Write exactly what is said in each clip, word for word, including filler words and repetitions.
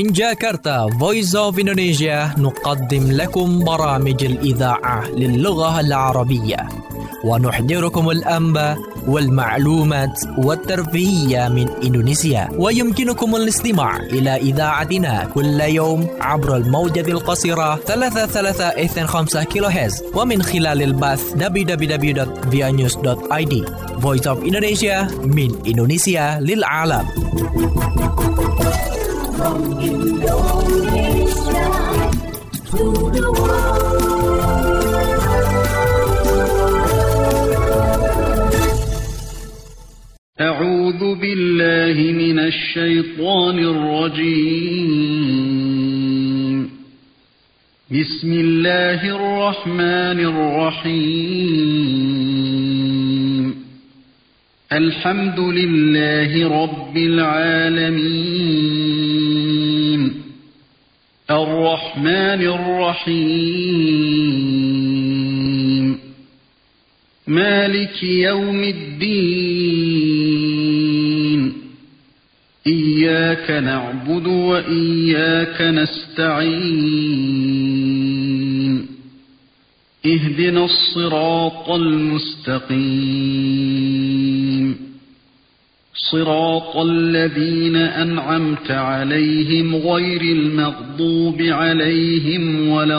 من جاكرتا Voice of Indonesia نقدم لكم برامج الإذاعة للغة العربية ونحضركم الأنباء والمعلومات والترفيهية من إندونيسيا. ويمكنكم الاستماع إلى إذاعتنا كل يوم عبر الموجة القصيرة ثلاثة ثلاثة اثنين خمسة كيلو هرتز ومن خلال البث دبليو دبليو دبليو دوت via news دوت i d. Voice of Indonesia من إندونيسيا للعالم. From Indonesia to the world. أعوذ بالله من الشيطان الرجيم. بسم الله الرحمن الرحيم. الحمد لله رب العالمين. الرحمن الرحيم. مالك يوم الدين. إياك نعبد وإياك نستعين. اهدنا الصراط المستقيم. صراط الذين أنعمت عليهم غير المغضوب عليهم ولا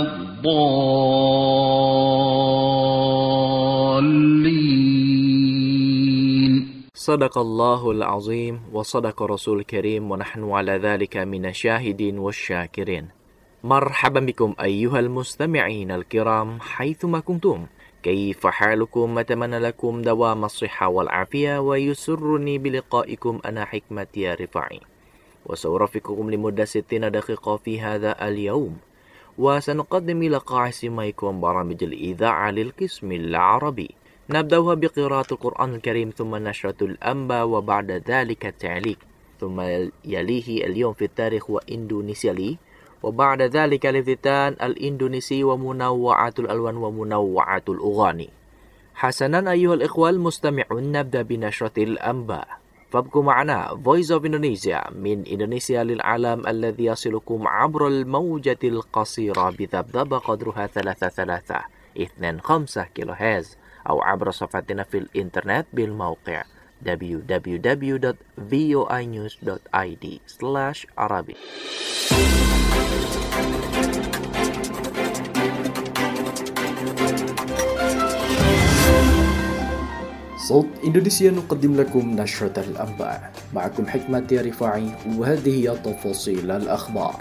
الضالين. صدق الله العظيم وصدق رسول الكريم ونحن على ذلك من الشاهدين والشاكرين. مرحبا بكم أيها المستمعين الكرام حيثما كنتم. كيف حالكم؟ أتمنى لكم دوام الصحة والعافية ويسرني بلقائكم أنا حكمة يا رفاعي وسأرافقكم لمدة ستين دقيقة في هذا اليوم وسنقدم لقاء سماعكم برامج الإذاعة للقسم العربي. نبدأها بقراءة القرآن الكريم ثم نشرة الأنباء وبعد ذلك التعليق ثم يليه اليوم في التاريخ وإندونيسيا لي وبعد ذلك الافتتان الإندونيسي ومنوعات الألوان ومنوعات الأغاني. حسنا أيها الإخوة المستمعون، نبدأ بنشرة الأنباء فابقوا معنا. Voice of Indonesia من إندونيسيا للعالم الذي يصلكم عبر الموجة القصيرة بذبذبة قدرها ثلاثة ثلاثة اثنين خمسة كيلو هرتز أو عبر صفحتنا في الإنترنت بالموقع دبليو دبليو دبليو دوت فيو اي نيوز دوت اي دي سلاش عربي. صوت إندونيسيا نقدم لكم نشرة الأنباء. معكم حكمة يا رفاعي وهذه هي تفاصيل الأخبار.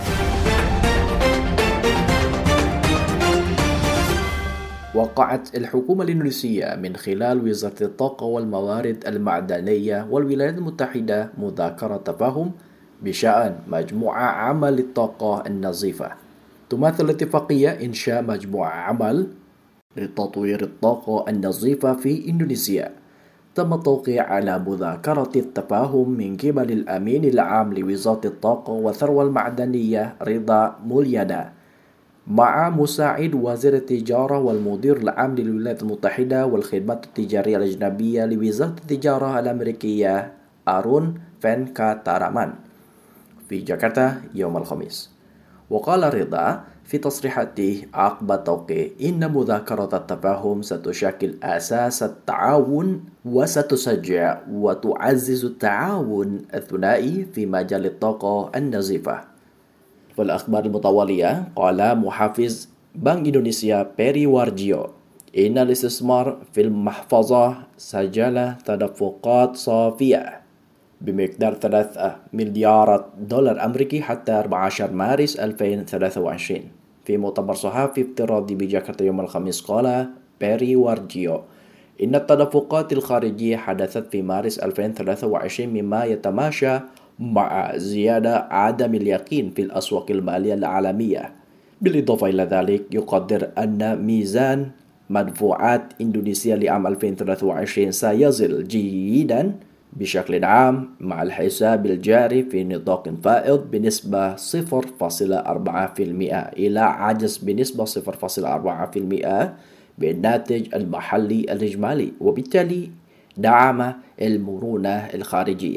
وقعت الحكومة الإندونيسية من خلال وزارة الطاقة والموارد المعدنية والولايات المتحدة مذكرة تفاهم بشأن مجموعة عمل للطاقة النظيفة. تمثل الاتفاقية إنشاء مجموعة عمل لتطوير الطاقة النظيفة في إندونيسيا. تم التوقيع على مذكرة التفاهم من قبل الأمين العام لوزارة الطاقة والثروة المعدنية رضا موليانا مع مساعد وزير التجارة والمدير العام للولايات المتحدة والخدمات التجارية الأجنبية لوزارة التجارة الأمريكية أرون فنكاتارمان في جاكرتا يوم الخميس. وقال رضا في تصريحاته عقب التوقيع إن مذكرة التفاهم ستشكل أساس التعاون وستشجع وتعزز التعاون الثنائي في مجال الطاقة النظيفة. في الأخبار المتوالية قال محافظ بنك إندونيسيا بيري وارجيو إن الاستثمار في المحفظة سجل تدفقات صافية بمقدار ثلاثة مليار دولار أمريكي حتى أربعة عشر مارس ألفين وثلاثة وعشرين. في مؤتمر صحفي افتراضي بجاكرتا يوم الخميس قال بيري وارجيو إن التدفقات الخارجية حدثت في مارس ألفين وثلاثة وعشرين مما يتماشى مع زيادة عدم اليقين في الأسواق المالية العالمية. بالإضافة إلى ذلك يقدر أن ميزان مدفوعات إندونيسيا لعام ألفين وثلاثة وعشرين سيصل جيدا بشكل عام مع الحساب الجاري في نطاق فائض بنسبة صفر فاصلة أربعة بالمئة إلى عجز بنسبة صفر فاصلة أربعة بالمئة بالناتج المحلي الإجمالي، وبالتالي دعم المرونة الخارجية.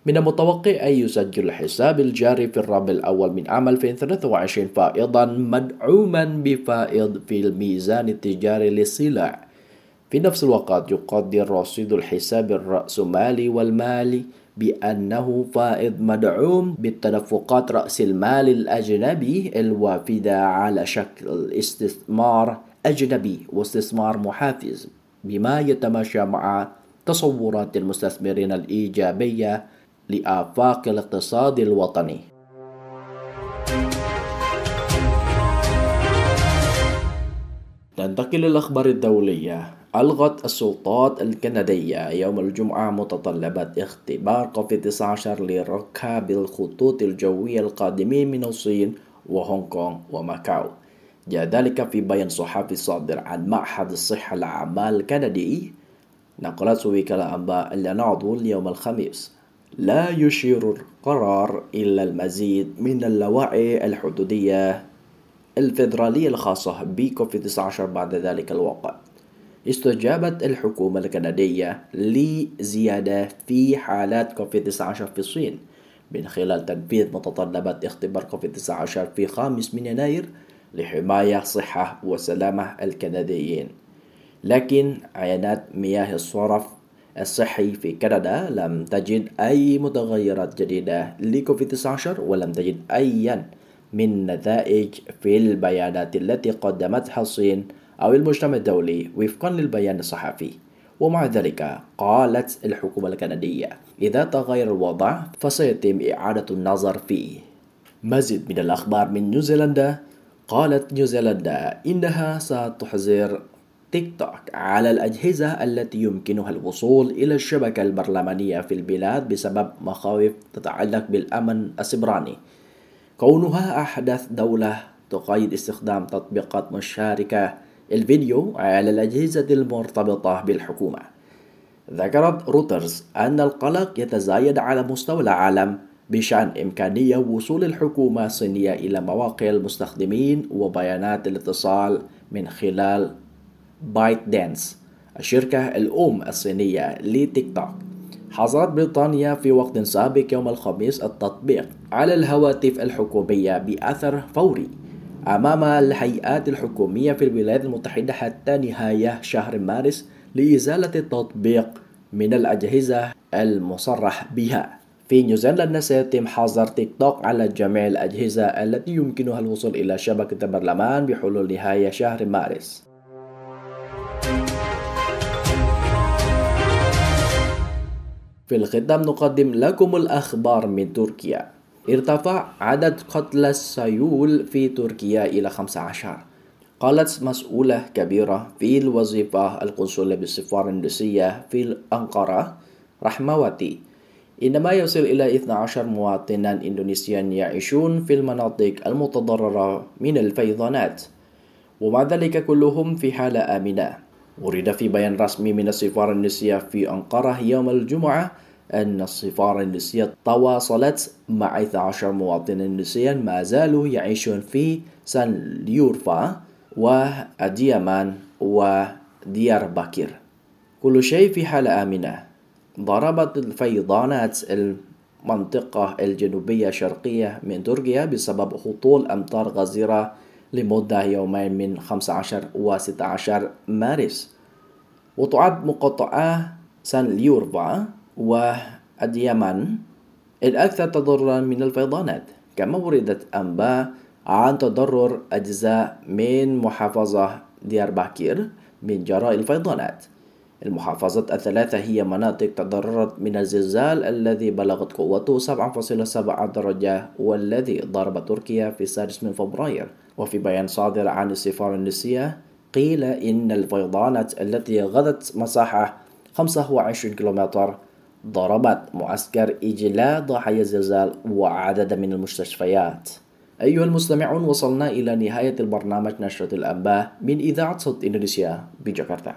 من المتوقع أن يسجل الحساب الجاري في الربع الأول من عام ألفين وثلاثة وعشرين فائضا مدعوما بفائض في الميزان التجاري للسلع. في نفس الوقت يقدر رصيد الحساب الرأسمالي والمالي بأنه فائض مدعوم بالتدفقات رأس المال الأجنبي الوافدة على شكل استثمار أجنبي واستثمار محافز، بما يتماشى مع تصورات المستثمرين الإيجابية لآفاق الاقتصاد الوطني. ننتقل للأخبار الدولية. ألغت السلطات الكندية يوم الجمعة متطلبات اختبار كوفيد تسعة عشر لركاب الخطوط الجوية القادمين من الصين وهونغ كونغ وماكاو. جاء ذلك في بيان صحفي صادر عن معهد الصحة العامة الكندي. نقلت وكالة أنباء الأناضول اليوم الخميس. لا يشير القرار إلى المزيد من اللوائح الحدودية الفيدرالية الخاصة بكوفيد تسعة عشر بعد ذلك الوقت. استجابت الحكومة الكندية لزيادة في حالات كوفيد تسعة عشر في الصين من خلال تنفيذ متطلبات اختبار كوفيد تسعة عشر في خامس من يناير لحماية صحة وسلامة الكنديين. لكن عينات مياه الصرف الصحي في كندا لم تجد أي متغيرات جديدة لكوفيد تسعة عشر، ولم تجد أي من نتائج في البيانات التي قدمتها الصين أو المجتمع الدولي وفقا للبيان الصحفي. ومع ذلك قالت الحكومة الكندية إذا تغير الوضع فسيتم إعادة النظر فيه. مزيد من الأخبار من نيوزيلندا. قالت نيوزيلندا إنها ستحظر تيك توك على الأجهزة التي يمكنها الوصول إلى الشبكة البرلمانية في البلاد بسبب مخاوف تتعلق بالأمن السيبراني، كونها أحدث دولة تقيد استخدام تطبيقات مشاركة الفيديو على الأجهزة المرتبطة بالحكومة. ذكرت رويترز أن القلق يتزايد على مستوى العالم بشأن إمكانية وصول الحكومة الصينية إلى مواقع المستخدمين وبيانات الاتصال من خلال بايت دانس الشركة الأم الصينية لتيك توك. حظرت بريطانيا في وقت سابق يوم الخميس التطبيق على الهواتف الحكومية بأثر فوري أمام الهيئات الحكومية في الولايات المتحدة حتى نهاية شهر مارس لإزالة التطبيق من الأجهزة المصرح بها. في نيوزيلندا سيتم حظر تيك توك على جميع الأجهزة التي يمكنها الوصول إلى شبكة البرلمان بحلول نهاية شهر مارس. في الختام نقدم لكم الأخبار من تركيا. ارتفع عدد قتلى السيول في تركيا إلى خمسة عشر. قالت مسؤولة كبيرة في الوظيفة القنصلية بالسفارة الإندونيسية في أنقرة رحمواتي إن ما يصل إلى اثني عشر مواطنا إندونيسيا يعيشون في المناطق المتضررة من الفيضانات، ومع ذلك كلهم في حالة آمنة. ورد في بيان رسمي من السفارة الإندونيسية في أنقرة يوم الجمعة أن السفارة الإندونيسية تواصلت مع اثني عشر مواطنا إندونيسيا ما زالوا يعيشون في سانليورفا وأديامان وديار باكر، كل شيء في حالة آمنة. ضربت الفيضانات المنطقة الجنوبية الشرقية من تركيا بسبب هطول أمطار غزيرة لمدة يومين من خمسة عشر و ستة عشر مارس. وتعد مقاطعة سانليورفا وأديامان الأكثر تضررا من الفيضانات. كما وردت أنباء عن تضرر أجزاء من محافظة دياربكر من جراء الفيضانات. المحافظات الثلاثة هي مناطق تضررت من الزلزال الذي بلغت قوته سبعة فاصلة سبعة درجة والذي ضرب تركيا في السادس من فبراير. وفي بيان صادر عن السفارة الإندونيسية قيل إن الفيضانات التي غطت مساحة خمسة وعشرين كيلومتر ضربت معسكر إجلاء ضحايا الزلزال وعدد من المستشفيات. أيها المستمعون، وصلنا إلى نهاية البرنامج نشرة الأنباء من إذاعة صوت إندونيسيا بجاكرتا.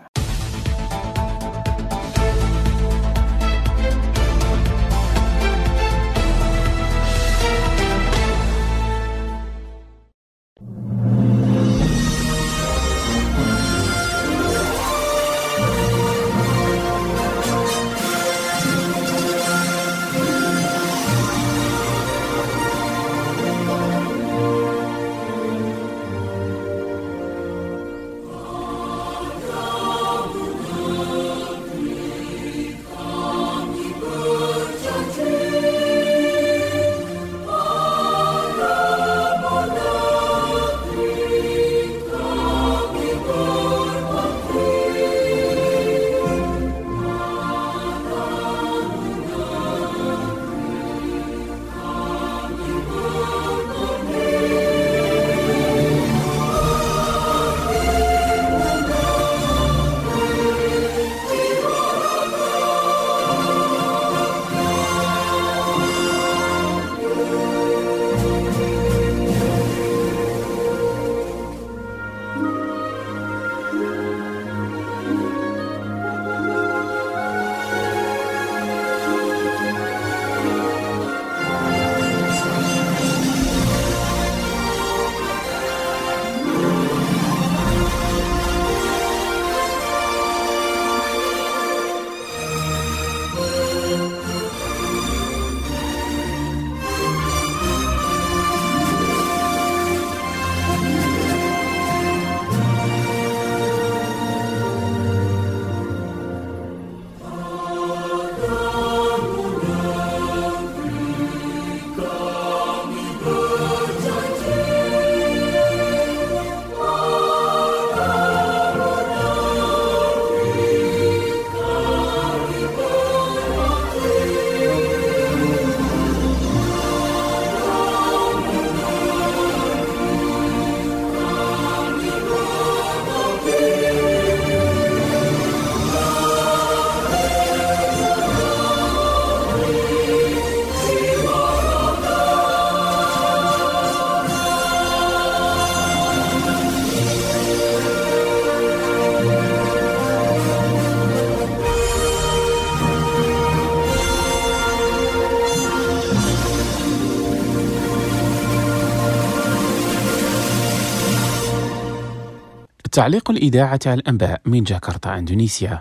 تعليق الإذاعة على الأنباء من جاكرتا إندونيسيا.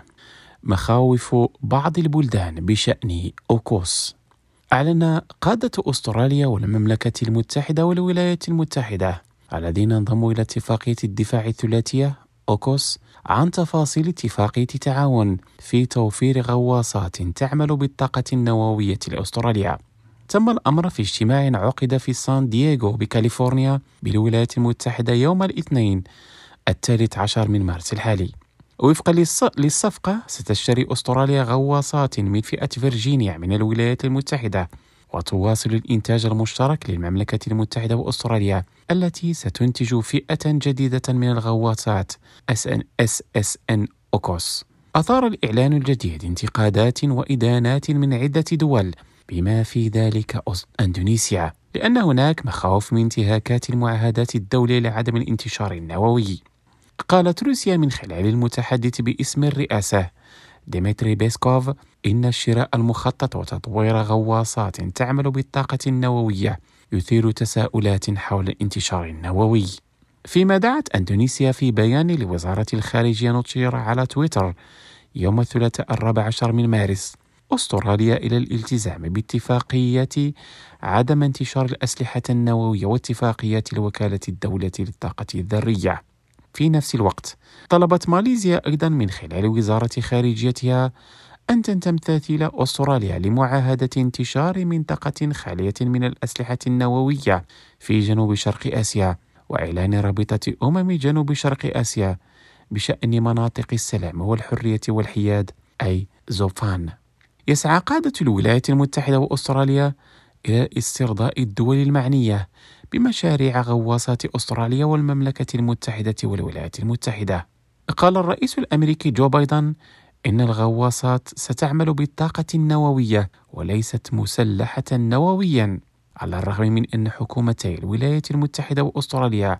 مخاوف بعض البلدان بشأن أوكوس. أعلن قادة أستراليا والمملكة المتحدة والولايات المتحدة الذين انضموا إلى اتفاقية الدفاع الثلاثية أوكوس عن تفاصيل اتفاقية تعاون في توفير غواصات تعمل بالطاقة النووية لأستراليا. تم الأمر في اجتماع عقد في سان دييغو بكاليفورنيا بالولايات المتحدة يوم الاثنين الثالث عشر من مارس الحالي. وفقا للصفقة ستشتري أستراليا غواصات من فئة فيرجينيا من الولايات المتحدة، وتواصل الإنتاج المشترك للمملكة المتحدة وأستراليا التي ستنتج فئة جديدة من الغواصات إس إس إن أوكوس. أثار الإعلان الجديد انتقادات وإدانات من عدة دول بما في ذلك إندونيسيا، لأن هناك مخاوف من انتهاكات المعاهدات الدولية لعدم الانتشار النووي. قالت روسيا من خلال المتحدث باسم الرئاسة ديمتري بيسكوف إن الشراء المخطط وتطوير غواصات تعمل بالطاقة النووية يثير تساؤلات حول الانتشار النووي. فيما دعت إندونيسيا في بيان لوزارة الخارجية نشر على تويتر يوم الثلاثاء الرابع عشر من مارس أستراليا إلى الالتزام باتفاقية عدم انتشار الأسلحة النووية واتفاقية الوكالة الدولة للطاقة الذرية. في نفس الوقت طلبت ماليزيا أيضا من خلال وزارة خارجيتها أن تمتثل أستراليا لمعاهدة انتشار منطقة خالية من الأسلحة النووية في جنوب شرق آسيا، وإعلان رابطة أمم جنوب شرق آسيا بشأن مناطق السلام والحرية والحياد أي زوفان. يسعى قادة الولايات المتحدة وأستراليا إلى استرضاء الدول المعنية بمشاريع غواصات أستراليا والمملكة المتحدة والولايات المتحدة. قال الرئيس الأمريكي جو بايدن إن الغواصات ستعمل بالطاقة النووية وليست مسلحة نوويا، على الرغم من أن حكومتي الولايات المتحدة وأستراليا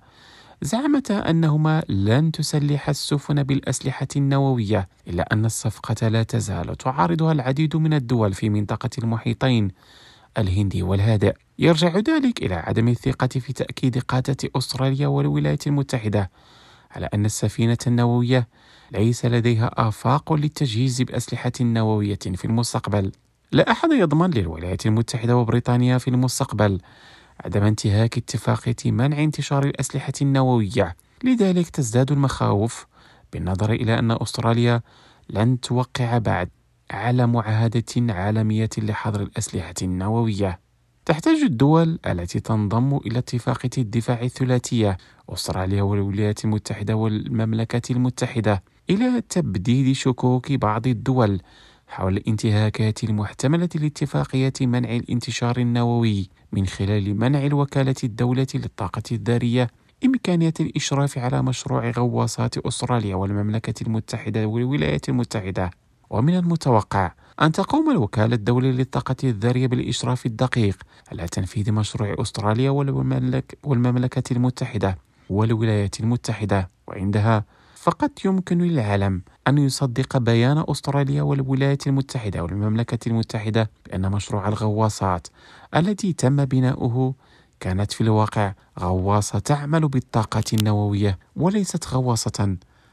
زعمتا أنهما لن تسلح السفن بالأسلحة النووية، إلا أن الصفقة لا تزال تعارضها العديد من الدول في منطقة المحيطين الهندي والهادئ. يرجع ذلك إلى عدم الثقة في تأكيد قادة أستراليا والولايات المتحدة على أن السفينة النووية ليس لديها آفاق للتجهيز بأسلحة نووية في المستقبل. لا أحد يضمن للولايات المتحدة وبريطانيا في المستقبل عدم انتهاك اتفاقية منع انتشار الأسلحة النووية، لذلك تزداد المخاوف بالنظر إلى أن أستراليا لن توقع بعد على معاهدة عالمية لحظر الأسلحة النووية. تحتاج الدول التي تنضم إلى اتفاقية الدفاع الثلاثية أستراليا والولايات المتحدة والمملكة المتحدة إلى تبديد شكوك بعض الدول حول الانتهاكات المحتملة لاتفاقية منع الانتشار النووي من خلال منع الوكالة الدولة للطاقة الذرية إمكانية الإشراف على مشروع غواصات أستراليا والمملكة المتحدة والولايات المتحدة. ومن المتوقع أن تقوم الوكالة الدولية للطاقة الذرية بالإشراف الدقيق على تنفيذ مشروع أستراليا والمملك والمملكة المتحدة والولايات المتحدة، وعندها فقط يمكن للعالم أن يصدق بيان أستراليا والولايات المتحدة والمملكة المتحدة بأن مشروع الغواصات التي تم بناؤه كانت في الواقع غواصة تعمل بالطاقة النووية وليست غواصة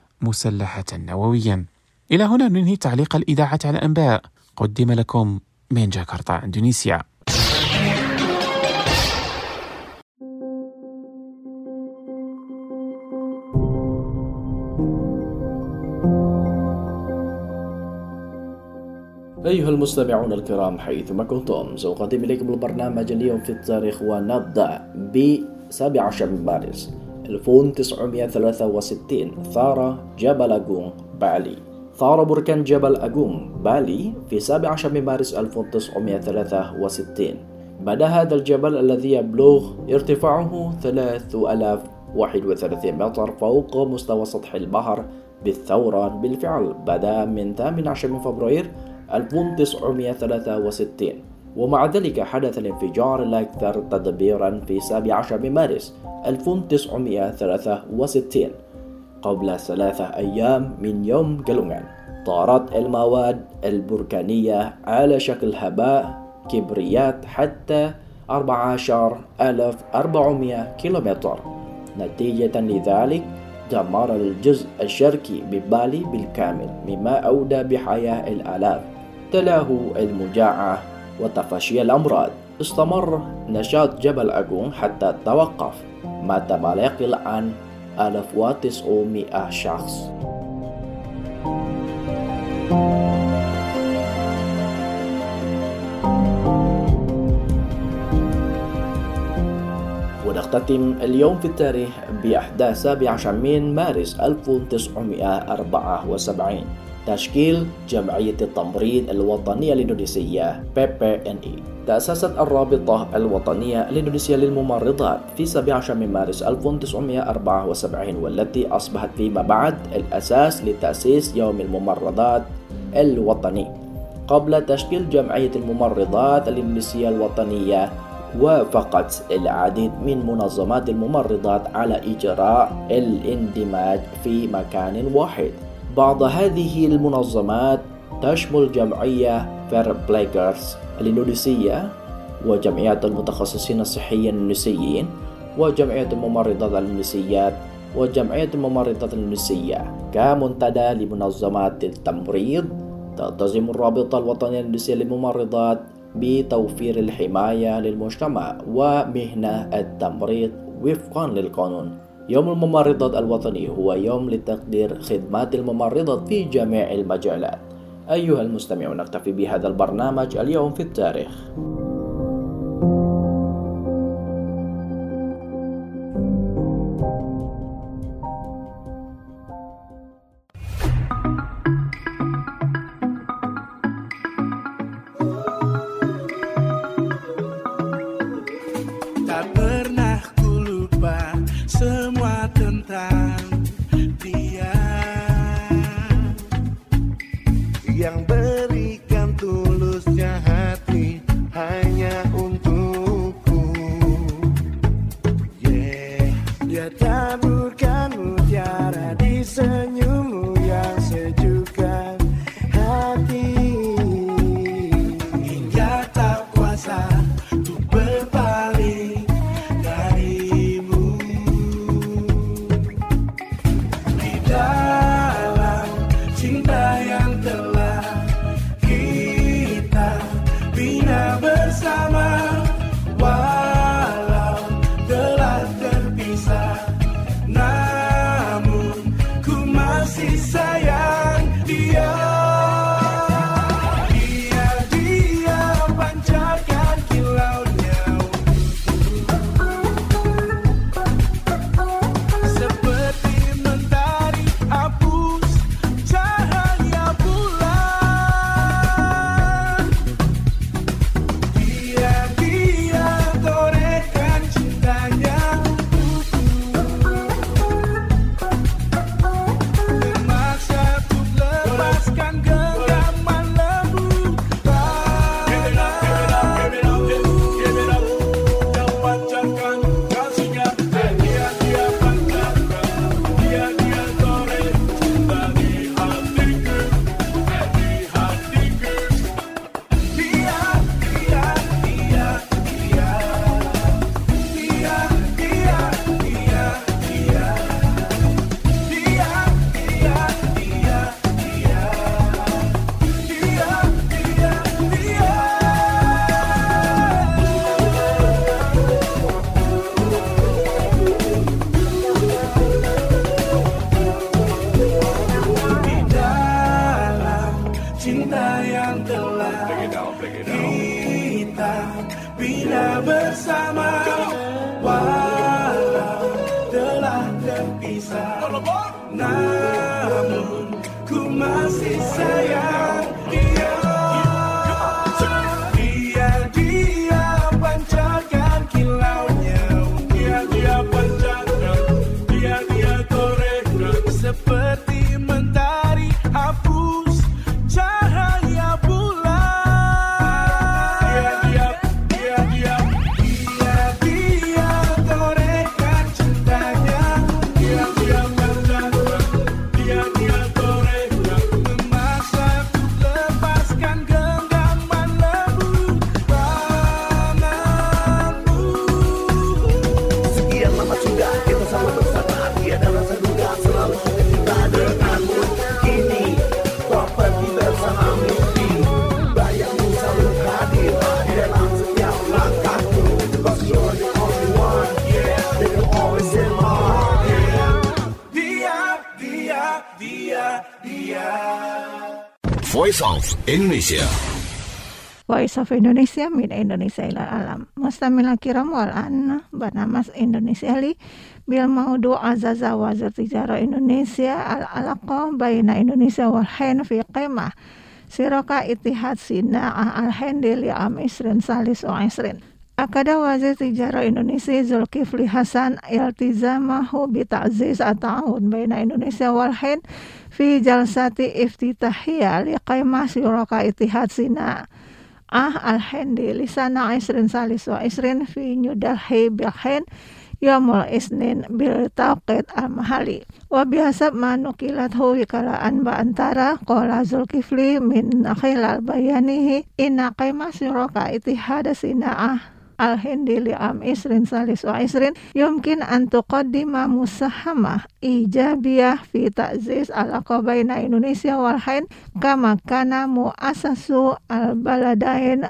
مسلحة نوويا. إلى هنا ننهي تعليق الإذاعة على الأنباء، قدم لكم من جاكرتا إندونيسيا. أيها المستمعون الكرام حيثما كنتم، سأقدم إليكم البرنامج اليوم في التاريخ، ونبدأ ب سابع عشر من مارس ألف وتسعمائة وثلاثة وستين. ثار جبل أغوم بالي. ثار بركان جبل أغوم بالي في سابع عشر من مارس ألف وتسعمائة وثلاثة وستين. بدا هذا الجبل الذي يبلغ ارتفاعه ثلاثة آلاف وواحد وثلاثين متر فوق مستوى سطح البحر بالثوران. بالفعل بدا من ثامن عشر من فبراير ألف وتسعمائة وثلاثة وستين، ومع ذلك حدث الانفجار الأكثر تدبيرا في سابع عشر من مارس ألف وتسعمائة وثلاثة وستين قبل ثلاثة أيام من يوم جلونغان. طارت المواد البركانية على شكل هباء كبريات حتى أربعة عشر ألف وأربعمائة كيلومتر. نتيجة لذلك دمر الجزء الشرقي ببالي بالكامل مما أودى بحياة الآلاف. تلاه المجاعة وتفشي الأمراض. استمر نشاط جبل أجون حتى توقف. مات ما لا يقل عن ألف وتسعمائة شخص. ونختتم اليوم في التاريخ بأحداث سابع عشر من مارس ألف وتسعمائة وأربعة وسبعين. تشكيل جمعية التمريض الوطنية الإندونيسية بي بي إن إي. تأسست الرابطة الوطنية الإندونيسية للممرضات في السابع عشر من مارس ألف وتسعمائة وأربعة وسبعين، والتي أصبحت فيما بعد الأساس لتأسيس يوم الممرضات الوطني. قبل تشكيل جمعية الممرضات الإندونيسية الوطنية، وافقت العديد من منظمات الممرضات على إجراء الاندماج في مكان واحد. بعض هذه المنظمات تشمل جمعية فيربلايكرز الإندونيسية، وجمعيات المتخصصين الصحيين الإندونيسيين، وجمعية الممرضات الإندونيسيات، وجمعية الممرضات الإندونيسية. كمنتدى لمنظمات التمريض، تلتزم الرابطة الوطنية الإندونيسية للممرضات بتوفير الحماية للمجتمع ومهنة التمريض وفقا للقانون. يوم الممرضات الوطني هو يوم لتقدير خدمات الممرضات في جميع المجالات. أيها المستمعون، نكتفي بهذا البرنامج اليوم في التاريخ. Tak pernah ku lupa semua tentang dia yang berikan tulusnya hati hanya untukku. Yeah, dia taburkan mutiara di senyummu yang sejukkan hati, hingga tak kuasa untuk berpaling darimu. Di dalam cinta yang telah kita bina bersama, walau telah terpisah, namun ku masih sayang dia. Dia, dia pancarkan kilaunya seperti mentari hapus cahaya bulan. Dia, dia torehkan cintanya memaksa untuk lepaskan genggaman lembu dan pancarkan kasihnya. Dia, dia pancarkan, dia, dia toreh cinta di hatiku, di hatiku. Dia, dia, dia, dia, dia, dia, dia, dia. Dia, dia, dia, dia. Dia, dia, dia. Di dalam cinta yang telah kita bina bersama, walau telah terpisah, namun ku masih sayang dia. Dia, dia pancarkan kilaunya, dia, dia pancarkan, dia, dia torehkan seperti mentari hapus cahaya bulan. Dia, dia, dia, dia, dia, dia torehkan cintanya, dia, dia pancarkan, dia, dia torehkan memaksa Voice of Indonesia. Voice of Indonesia min Indonesia ilal alam. Mustamila kiram wal an banamas Indonesia li bil maudu azaza wazir tijara Indonesia al alaqa baina Indonesia wal Hind fi qimah siraka itihad sina'ah al Hindi li am isrin salis wa isrin. Akada wazir tijara Indonesia Zulkifli Hasan iltizamahu bi ta'ziz at-ta'awun baina Indonesia wal Hind fi jalsati iftitahiyah li qimah siraka itihad sina'ah Ah al-Hindi lisana isrin salis wa isrin fi New Delhi bil Hind Yomul Isnin bil tauqid al-mahali wa bihasab manukilat hu wikalaan ba antara qala Zulkifli min khilal bayanihi inna qimah siraka itihad sina'ah al-Hindi li am isrin salis wa isrin yumkin an tuqaddima musahamah ijabiyah fi ta'ziz alaqa baina Indonesia wal Hind kama kana muassasu al-baladain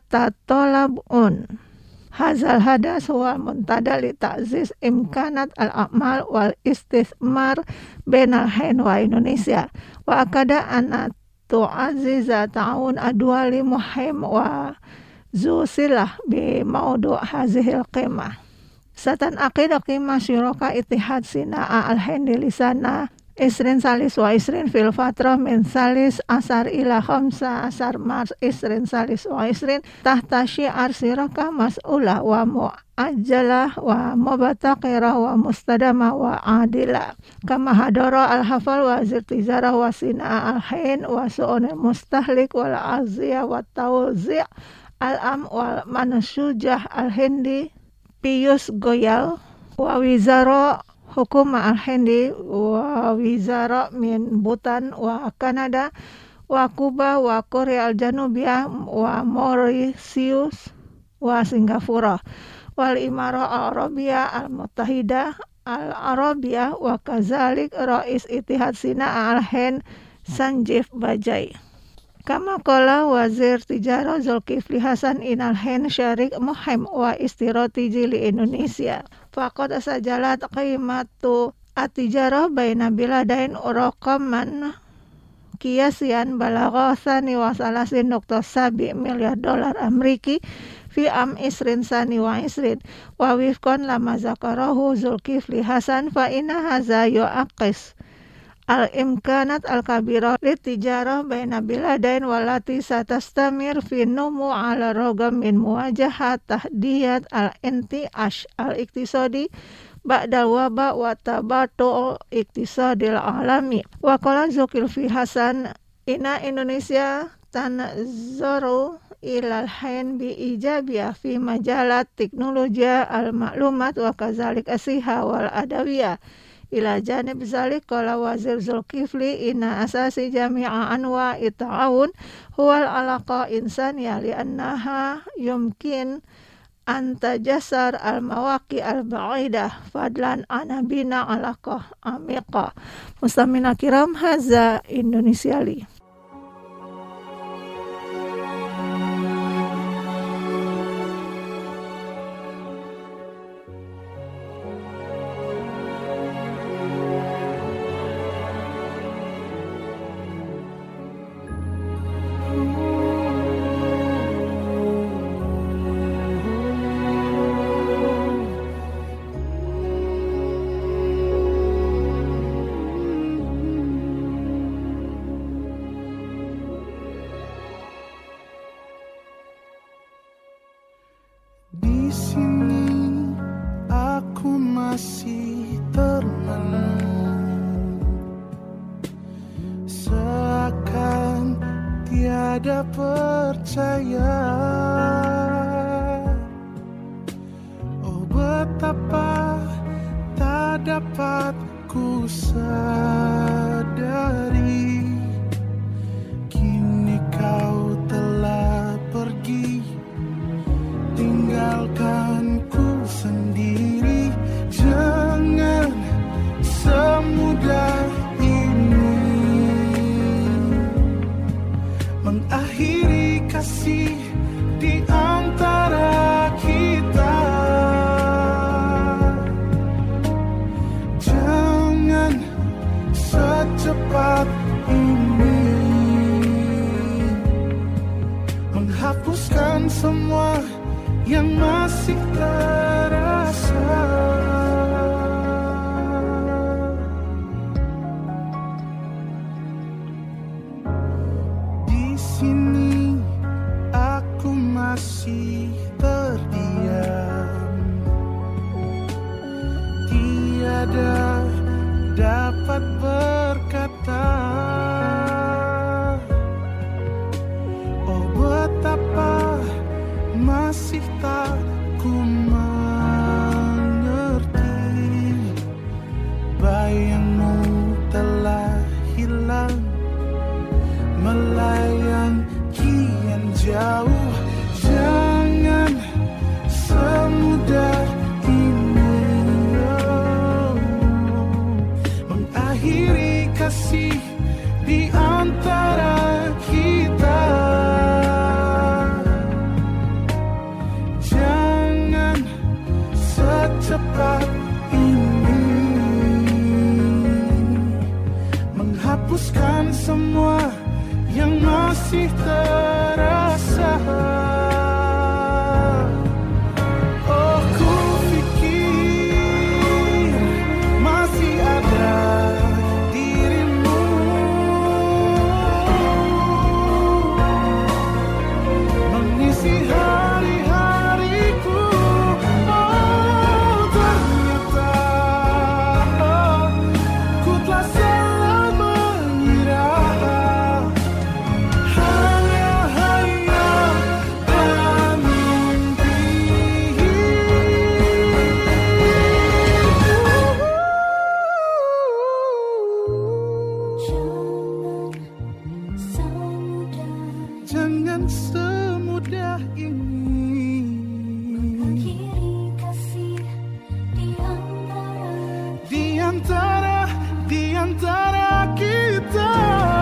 yatatolabun hazal hadas wal muntada li ta'ziz imkanat al-amal wal istithmar bainal Hind wa Indonesia wa akada an tu'azziza ta'awun adwali muhim wa zusilah bi maudu hazihil qimah satan aqida qimah syuraka itihad sina'a al-Hindi lisana isrin salis wa isrin fil fatrah min salis asar ila khamsa asar mars isrin salis wa isrin tahta syiar siraka mas'ulah wa mu'ajjalah wa mubataqirah wa mustadama wa adila kama hadara al-hafal wa zirtizarah wa sina'a al-Hind wa su'unil mustahlik wal aziyah wa tawzi' al-am wal manusujah al-Hindi Pius Goyal wa wizara hukuma al-Hindi wa wizara min Bhutan wa Kanada wa Kuba wa Korea al-Janubiyah wa Mauritius wa Singapura wal Imarah al-Arabiyah al-Muttahidah al-Arabiyah wa kazalik Rais Ittihad Sina'a al-Hind Sanjeev Bajaj. Kama qala wazir tijara Zulkifli Hasan inal Hind syarik muhim wa istiratiji li Indonesia faqad sajalat qimatu at-tijarah baina biladain raqaman qiyasian balagha sani wa salasin nukta sabi miliar dolar Ameriki fi am isrin sani wa isrin wa wifqan lama zakarahu Zulkifli Hasan fa inna hadza yu'aqqis al-imkanat al-kabirah litijarah baina biladain walati satastamir fi numu ala rogam min muwajahat tahdiyat al-intiash al-iktisadi ba'dal waba wa tabatu iktisadil alami wa qala Zulkifli Hasan inna Indonesia tanazzaru ilal Hind bi ijabiyah fi majalat teknologia al-maklumat wa kazalik asiha wal adawiyah ila janib zalik qala wazir Zulkifli inna asasi jami'a anwa ita'awun huwal alaqa insaniyah li'annaha yumkin an tajassar al-mawaqi al-ba'idah fadlan anabina alaqa amiqa. Mustamina kiram haza Indonesia li. Di sini aku masih termenung, seakan tiada percaya. Oh betapa tak dapat ku sadari, kini kau telah pergi, tinggalkanku sendiri. Jangan semudah ini mengakhiri kasih di antara kita. Jangan semua yang masih terasa. Di sini aku masih terdiam, tiada dapat berkata. Oh, betapa masih tak ku mengerti, bayangmu telah hilang, melayang kian jauh. Jangan semudah ini oh, mengakhiri kasih di antara kita. Jangan secepat ini menghapuskan semua yang masih terasa. Oh, ku pikir masih ada dirimu, mengisi hari-hariku. Oh, ternyata oh, ku telah salah mengira. Jangan semudah ini mengakhiri kasih di antara di antara di antara kita.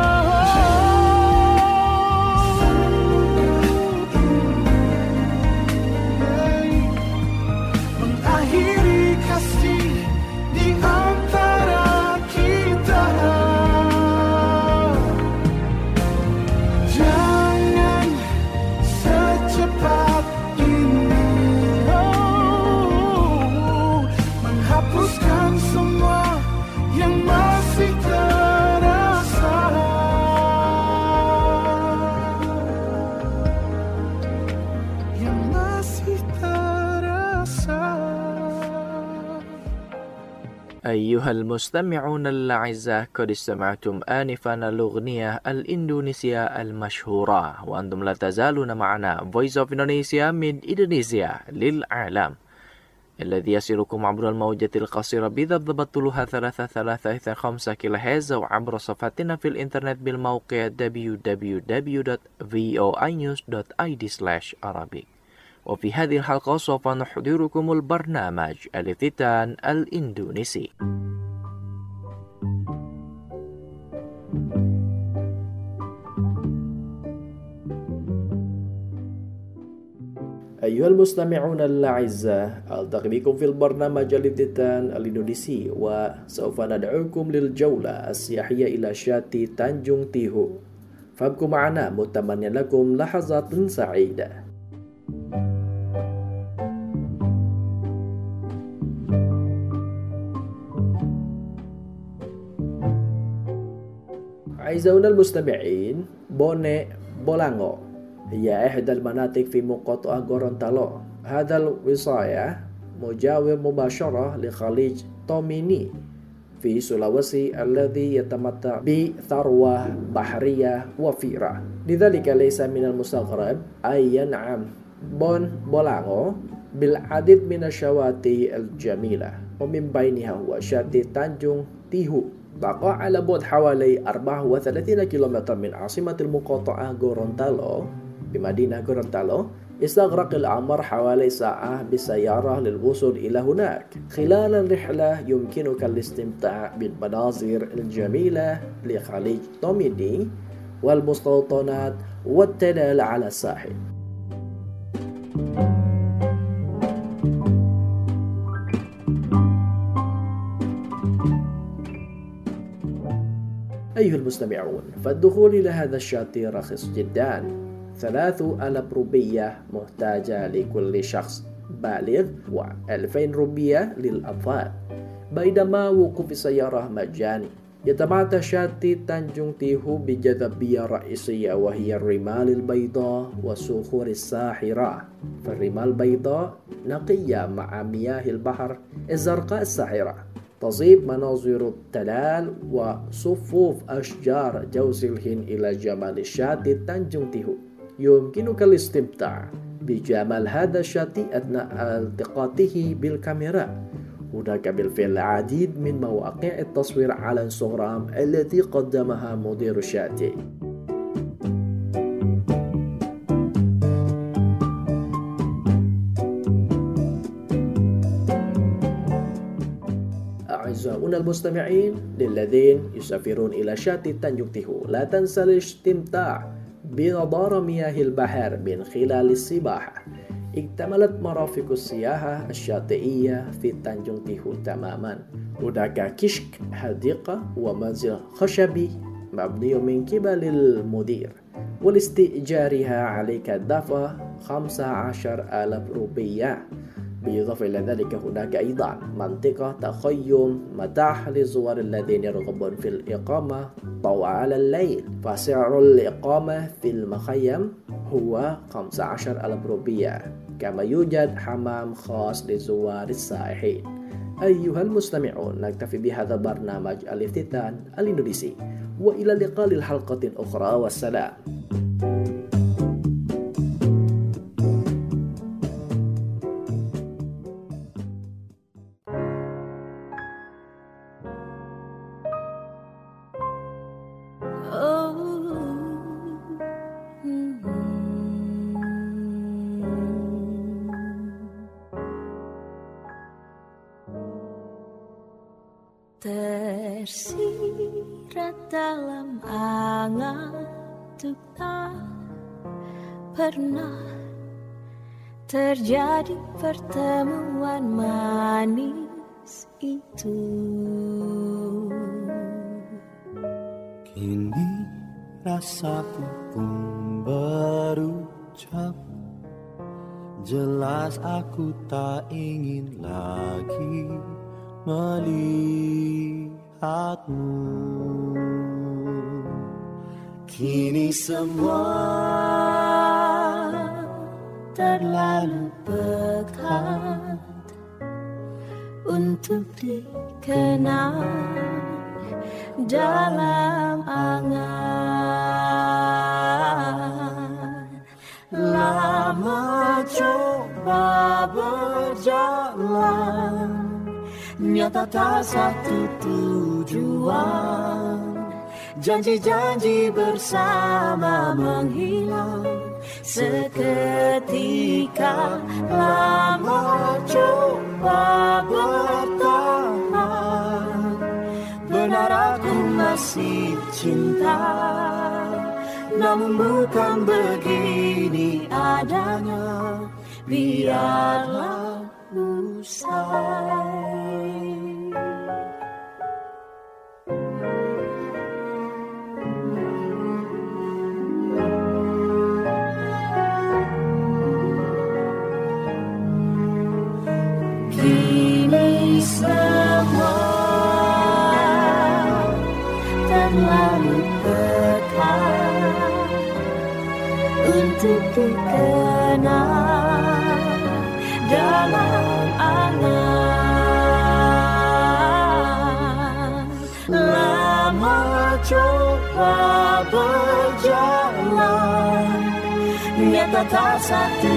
Mengakhiri kasih di antara kita. Jangan secepat ini oh, menghapuskan semua yang masih terasa. Yang masih terasa. أيها المستمعون الأعزاء، قد استمعتم آنفا الأغنية الإندونيسية المشهورة، وأنتم لا تزالون معنا Voice of Indonesia من إندونيسيا للعالم، الذي يصلكم عبر الموجة القصيرة بضبط طولها ثلاثة ثلاثة خمسة كيلو هرتز، أو عبر صفحتنا في الإنترنت بالموقع دبليو دبليو دبليو دوت فوي نيوز دوت آي دي سلاش عربي. وفي هذه الحلقة سوف نحضركم البرنامج الافتتان الإندونيسي. أيها المستمعون الأعزاء، ألتقي بكم في البرنامج الافتتان الإندونيسي، وسوف ندعوكم للجولة السياحية إلى شاطئ تانجung Tihu، فابقوا معنا متمنيا لكم لحظات سعيدة. أعزائنا المستمعين، بوني بولانغو هي إحدى المناطق في مقاطعة غورونتالو. هذا الوصاية مجاور مباشرة لخليج توميني في سولويسي الذي يتمتع بثروة بحرية وفيرة، لذلك ليس من المستغرب أن ينعم بون بولانغو بالعديد من الشواطئ الجميلة، ومن بينها هو شاطئ تانجung Tihu، تقع على بعد حوالي أربعة وثلاثين كيلومتر من عاصمة المقاطعة غورونتالو بمدينة غورونتالو. استغرق الأمر حوالي ساعة بالسيارة للوصول إلى هناك. خلال الرحلة يمكنك الاستمتاع بالمناظر الجميلة لخليج توميني والمستوطنات والتلال على الساحل. أيها المستمعون، فالدخول إلى هذا الشاطئ رخيص جدا، ثلاث آلاف روبية محتاجة لكل شخص بالغ وألفين روبية للأطفال. بينما وقوف السيارة مجاني. يتمتع شاطئ تانجونغ تيهو بجاذبية رئيسية وهي الرمال البيضاء والصخور الساحرة. فالرمال البيضاء نقية مع مياه البحر الزرقاء الساحرة. تصيب مناظر التلال وصفوف أشجار جوز الهند إلى جمال الشاطئ تانجونغ تيهو. يمكنك الاستمتاع بجمال هذا الشاطئ أثناء التقاطه بالكاميرا. هناك بالفعل العديد من مواقع التصوير على انستغرام التي قدمها مدير الشاطئ. أعزائنا المستمعين، للذين يسافرون إلى شاطئ تانجونغ تيهو لا تنسى الاستمتاع بنضارة مياه البحر من خلال السباحة. اكتملت مرافق السياحة الشاطئية في تانجونغ تيهو تماما. هناك كشك حديقة ومنزل خشبي مبني من قبل المدير، ولاستئجارها عليك دفع خمسة عشر ألف روبية. بالإضافة إلى ذلك هناك أيضا منطقة تخيم متاح للزوار الذين يرغبون في الإقامة طوال الليل. فسعر الإقامة في المخيم هو خمسة عشر ألف روبية، كما يوجد حمام خاص لزوار السائحين. أيها المستمعون، نكتفي بهذا برنامج الافتتان الإندونيسي، وإلى اللقاء للحلقة أخرى، والسلام. Tersirat dalam angan untuk tak pernah terjadi pertemuan manis itu. Kini rasaku pun berucap, jelas aku tak ingin lagi melihatmu. Kini semua terlalu pekat untuk dikenal dalam angan. Lama coba berjalan, nyata tak satu tujuan. Janji-janji bersama menghilang seketika. Lama coba bertahan, benar aku masih cinta, namun bukan begini adanya. Biarlah usai. Kini semua terlalu pekat untuk dikenal dalam angan. Lama coba berjalan, nyata tak satu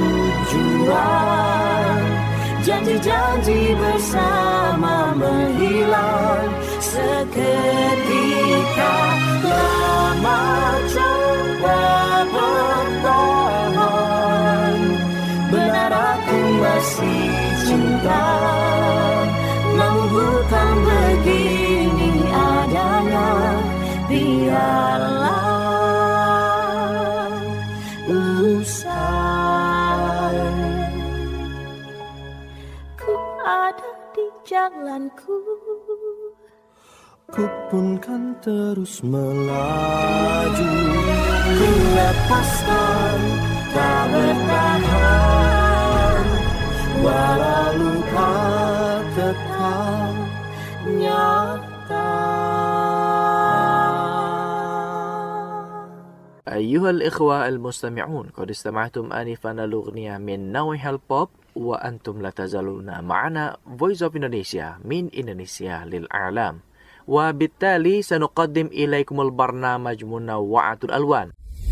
tujuan. Janji-janji bersama menghilang seketika. Lama coba bertahan, benar aku masih cinta, namun bukan begini adanya. Biarlah usai. Ku ada di jalanku, ku pun kan terus melaju. Ku lepaskan, tak bertahan, walau luka tetap nyata. أيها الإخوة المستمعون، قد استمعتم آنفا الأغنية من نوع البوب، وأنتم لا تزالون معنا Voice of Indonesia من إندونيسيا للإعلام. وبالتالي سنقدم إليكم البرنامج منوعة الألوان.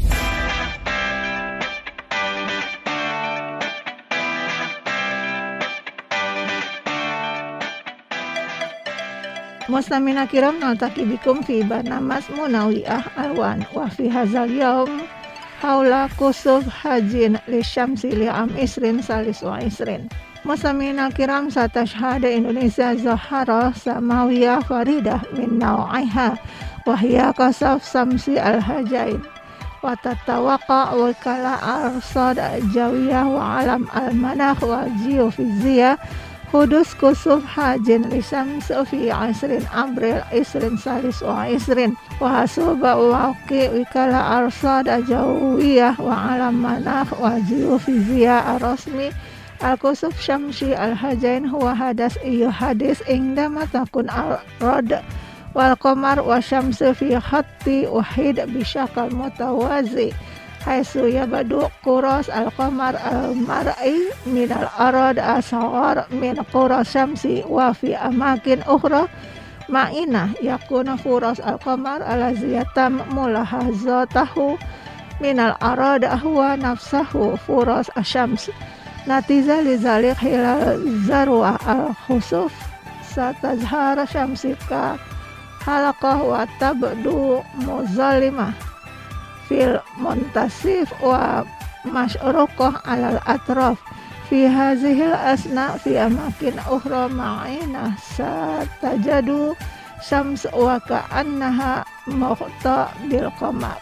Muslimina kiram, naltaqi bikum fi barnamas Munawwi'ah Alwan wa fi hadzal yaum haula kusuf hajin li syamsi li am isrin salis wa isrin. Muslimina kiram, satashhada Indonesia zahara samawiyah faridah min naw'iha wa hiya kasaf samsi al-hajain wa tatawaqa wa kala arsad jawiyah wa alam al-manakh wa geofizia Kudus kusuf hajin lisam fi asrin April isrin salis wa isrin wa hasuba waqi wikala arsad ajawiyah wa alam manakh wa geofizia arosmi al-kusuf syamsi al-hajain huwa hadas iyo hadis indama takun al-rod wal qamar wa syamsi fi khatti wahid bisyakal mutawazi Haisu yabadu kuras al-qamar al-mar'i min al-arad asghar min kuras syamsi wa fi amakin ukhra ma'inah yakuna kuras al-qamar alazi yatam mulahazatahu min al-arad ahwa nafsahu kuras asyams. Natiza li zalik hilal zarwa al-khusuf satazhara syamsika halaqah wa tabdu muzalimah fil muntasif wa masyruqah alal atraf fi hazihil asna fi amakin ukhra ma'inah satajadu syams wa ka'annaha muqta bil qamar.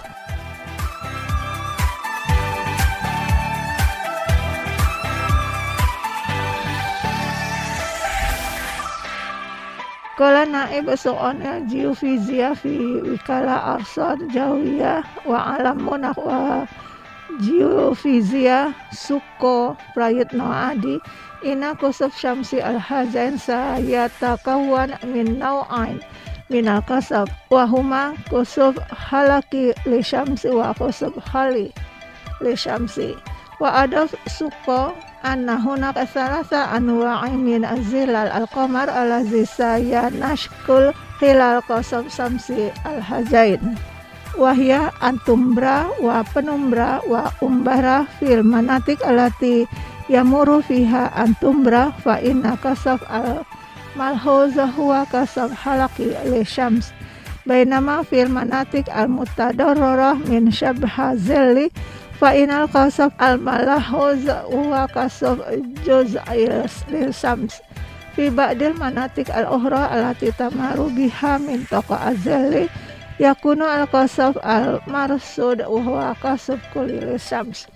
Kala naib so'onel geofizia fi wikala arsad jawiyah wa alam monakh wa geofizia suko prayitno adi ina kusuf syamsi al-hazain sayatakawan min naw'ain min al-kasab wa huma kusuf halaki li syamsi wa kusuf hali li syamsi wa adaf suko anna hunaka salasa anwa'i min azilal al-qamar alazi sayanashkul hilal qasab samsi al-hajain wahya antumbra wa penumbra wa umbara fil manatik alati yamuru fiha antumbra fa inna kasab al-malhuza huwa kasab halaki li syams bainama fil manatik al-mutadarrarah min syabha zilli fa inal kasab al-malahuz wa kasab juz'il sams fi ba'dil manatik al-ukhra allati tamaru biha min taqa azali yakunu al-kasab al-marsud wa huwa kasab kulli sams.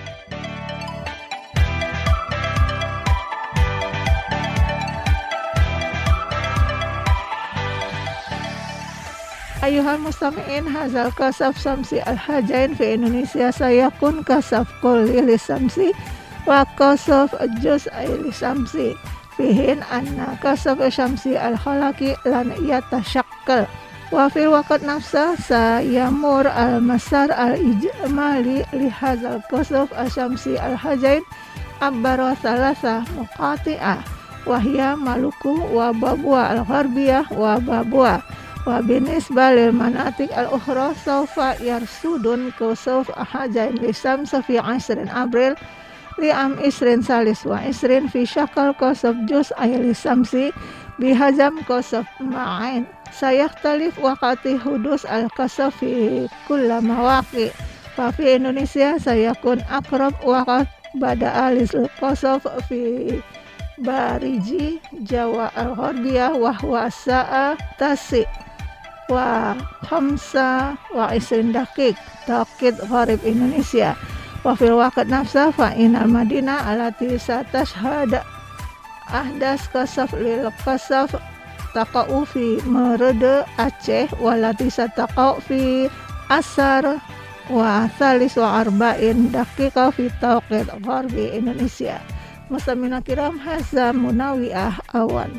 Ayuhal mustami'in, hazal kasaf samsi al-hajain fi Indonesia sayakun kasaf kulli samsi wa kasaf juz'i samsi fihin anna kasaf syamsi al-khalaqi lan yatashakkal wa fil waqt nafsa sayamur al-masar al-ijmali li hazal kasaf syamsi al-hajain abbara salasa muqati'ah wa hiya Maluku wa Babua al-Gharbiyah wa Babua wa binisbah lil manatik al-ukhra sawfa yarsudun kusuf hajain lisam fi asrin April li am isrin salis wa isrin fi syakal kusuf juz ayli samsi bihazam kusuf ma'ain sayahtalif waqati hudus al-kasaf fi kulla mawaqi fa fi Indonesia sayakun akrab waqat bada alis kusuf fi Bariji Jawa al-Gharbiyah wa huwa sa'a tasi wa khamsa wa isrin dakik takid gharib Indonesia wa fil waqt nafsa fa inal madinah alati satashhad ahdas kasaf lil kasaf taqa'u fi Merede Aceh walati sataqa'u fi Asar wa thalis wa arba'in daqiqah fi tauqit gharbi Indonesia. Mustamina kiram, hadza Munawiah Awan.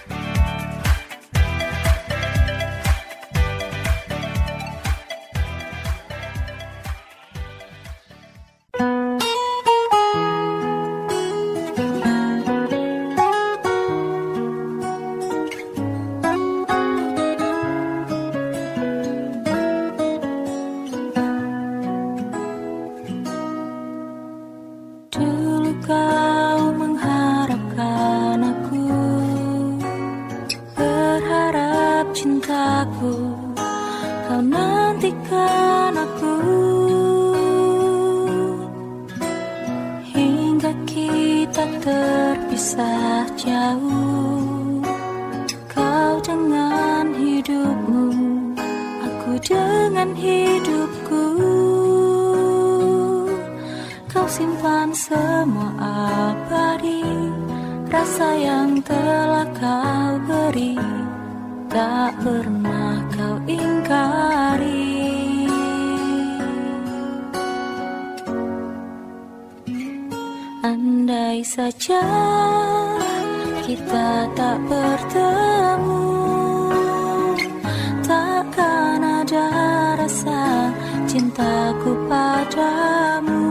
Andai saja kita tak bertemu, takkan ada rasa cintaku padamu.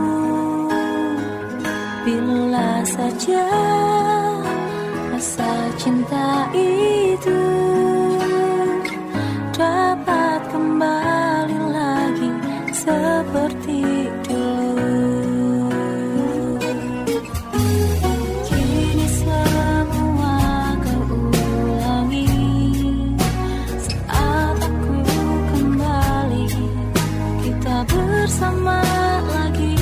Bila saja rasa cinta itu dapat kembali lagi seperti dulu. Bersama lagi,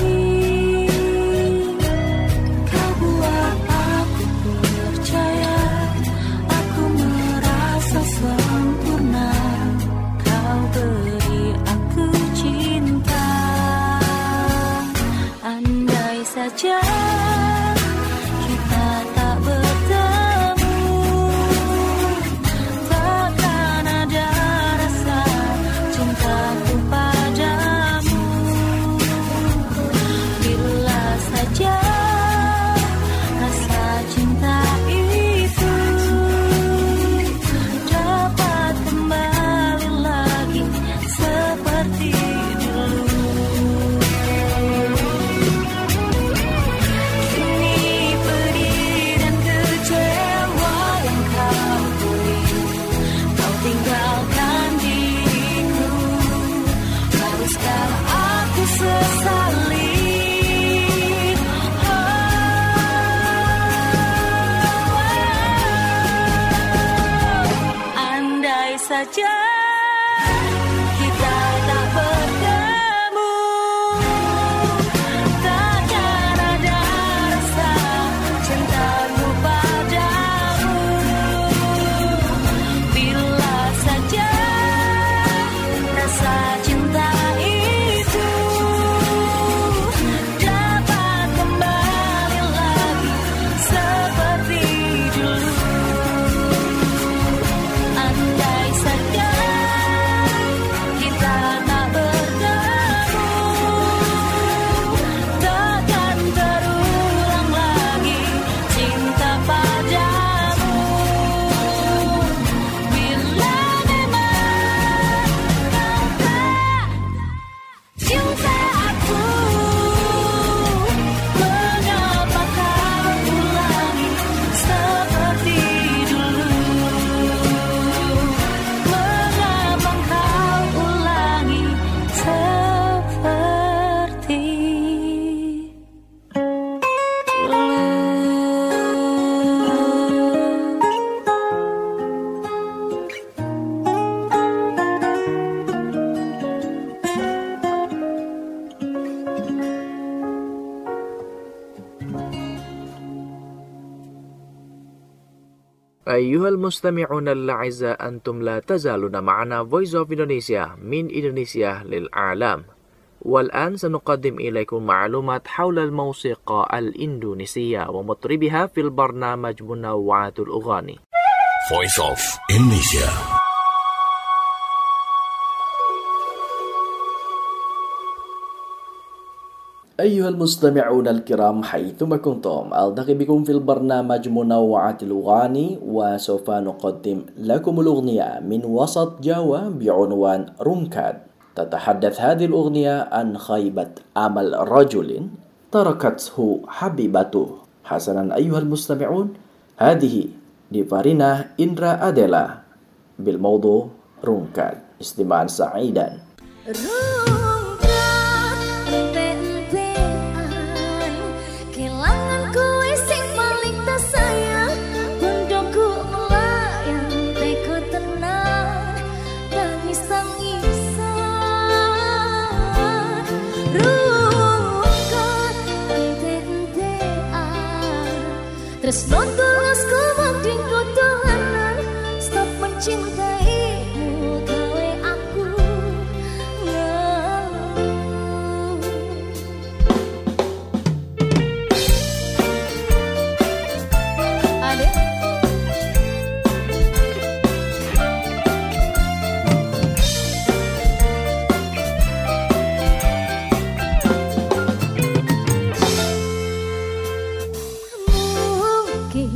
kau buat aku percaya, aku merasa sempurna, kau beri aku cinta. Andai saja kita tak bertemu, takkan ada rasa cintaku padamu. Saja rasa cinta itu dapat kembali lagi seperti dulu. Kini pedih dan kecewa yang kau beri, kau tinggalkan diriku. Haruskah aku sesali? Saja kita tak bertemu, takkan ada rasa cintaku padamu. Bila saja rasa cinta itu dapat kembali lagi seperti dulu. Andai saja kita tak bertemu, takkan terulang lagi cinta padamu. Bila memang kau tak cinta aku, mengapa kau ulangi seperti dulu? أيها المستمعون الأعزاء، أنتم لا تزالون معنا Voice of Indonesia من إندونيسيا للعالم. والآن سنقدم إليكم معلومات حول الموسيقى الإندونيسية ومطربها في البرنامج منوعات الأغاني. Voice of Indonesia. أيها المستمعون الكرام حيثما كنتم ألتقي بكم في البرنامج منوعات الأغاني وسوف نقدم لكم الأغنية من وسط جاوا بعنوان رونكاد. تتحدث هذه الأغنية عن خيبة أمل رجل تركته حبيبته. حسنا أيها المستمعون، هذه ديفارينا إندرا أديلا بالموضوع رونكاد. استماعا سعيدا. Tresno tulus kumanding kutulanan, stop mencintaimu gawe aku ngeluh. Ade mungkin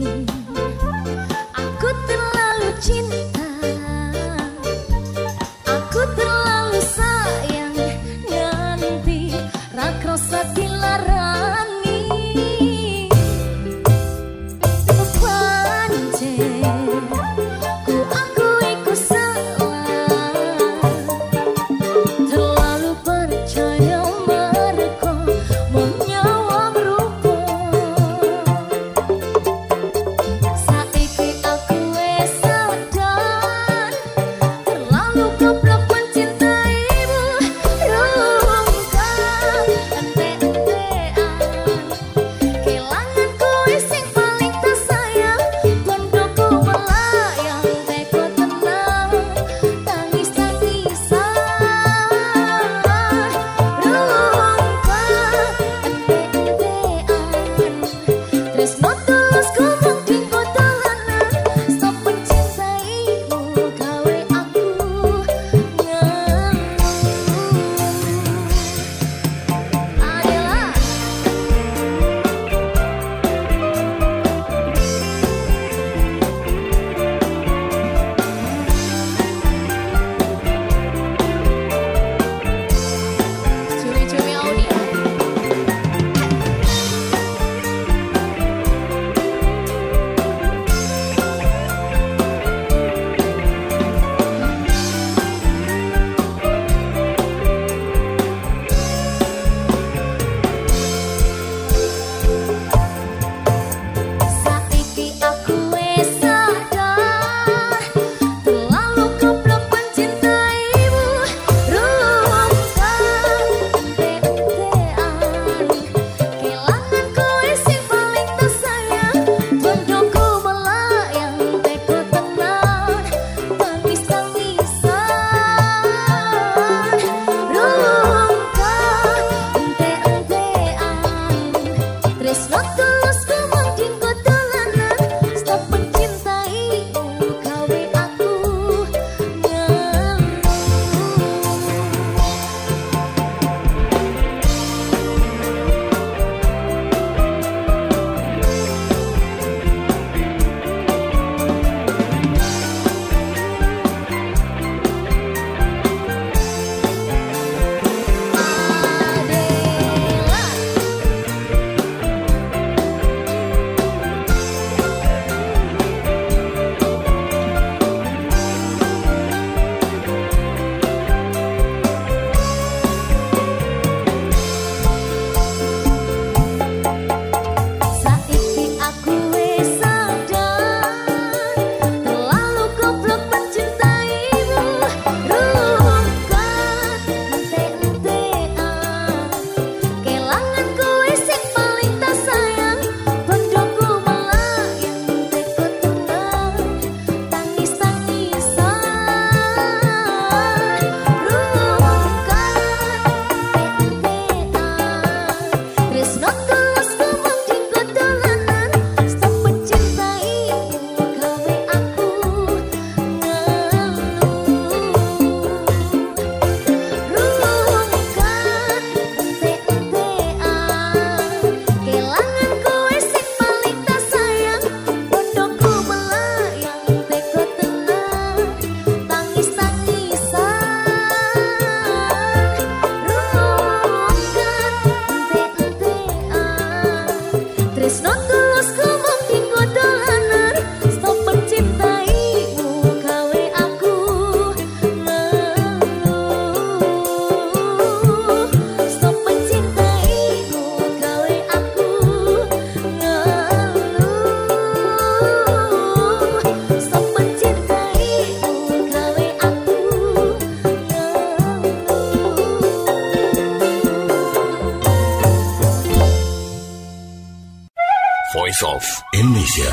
Voice of Indonesia.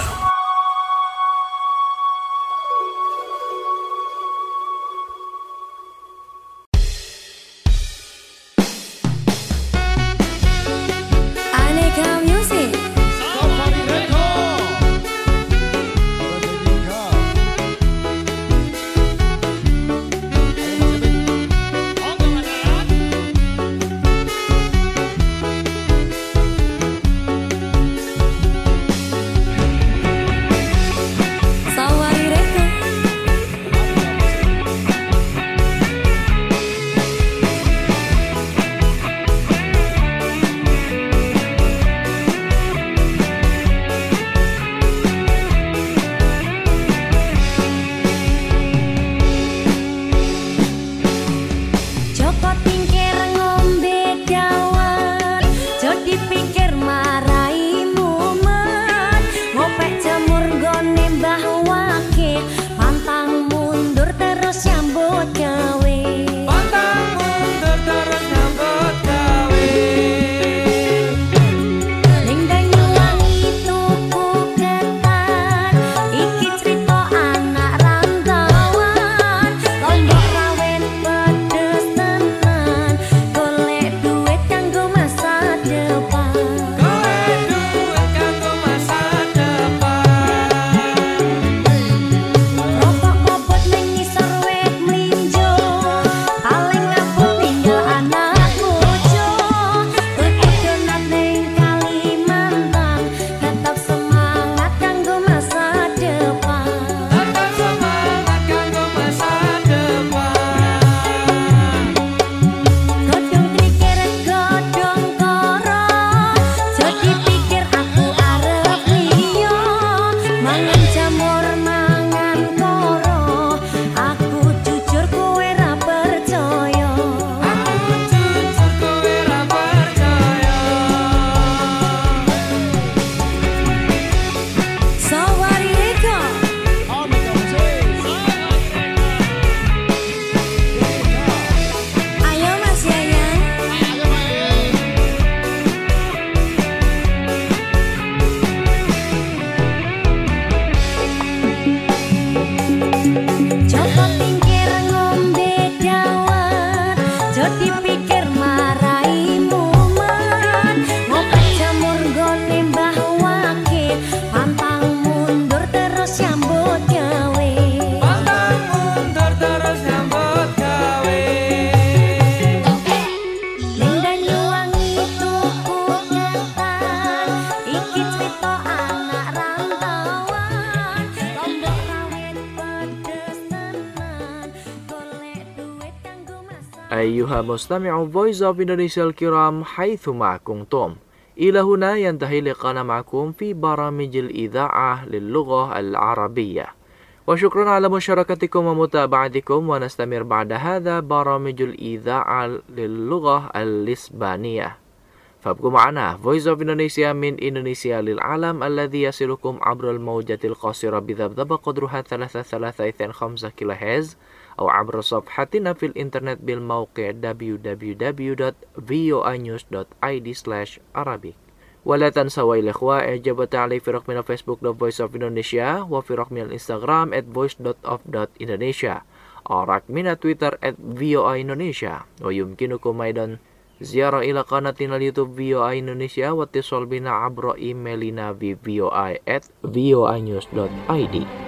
أيها مستمع Voice of Indonesia الكرام حيثما كنتم، إلى هنا ينتهي لقاءنا معكم في برامج الإذاعة للغة العربية، وشكرا على مشاركتكم ومتابعتكم، ونستمر بعد هذا برامج الإذاعة للغة الإسبانية. فابقوا معنا Voice of Indonesia من إندونيسيا للعالم الذي يصلكم عبر الموجة القصيرة بذبذبة قدرها ثلاثة ثلاثة اثنين خمسة كيلو هرتز، أو عبر صفحتنا في الإنترنت بالموقع دبليو دبليو دبليو دوت فوي نيوز دوت آي دي سلاش عربي. ولا تنسوا يا الإخوة إعجاب وتعليق في رقمنا فيسبوك دوت فويس أوف إندونيسيا، وفي رقمنا الإنستغرام at voice dot of dot indonesia، أو رقمنا تويتر at فوي إندونيسيا. ويمكنكم أيضا زيارة إلى قناتنا اليوتيوب فوي إندونيسيا، واتصال بنا عبر إيميلنا في فوي at voinews dot I D.